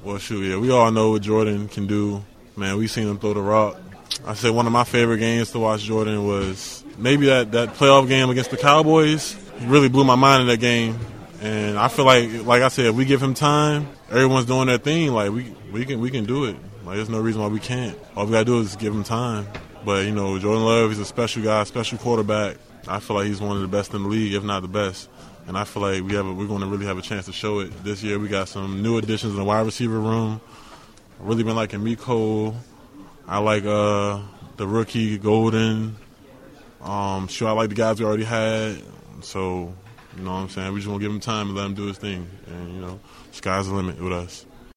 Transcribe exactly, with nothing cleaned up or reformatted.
Well, shoot, yeah, we all know what Jordan can do. Man, we seen him throw the rock. I said one of my favorite games to watch Jordan was maybe that, that playoff game against the Cowboys. He really blew my mind in that game. And I feel like, like I said, if we give him time, everyone's doing their thing. Like, we we can we can do it. Like, there's no reason why we can't. All we got to do is give him time. But, you know, Jordan Love, he's a special guy, special quarterback. I feel like he's one of the best in the league, if not the best. And I feel like we have a, we're going to really have a chance to show it this year. We got some new additions in the wide receiver room. I've really been liking Mecole. I like uh, the rookie, Golden. Um, sure, I like the guys we already had. So, you know what I'm saying? We just want to give him time and let him do his thing. And, you know, sky's the limit with us.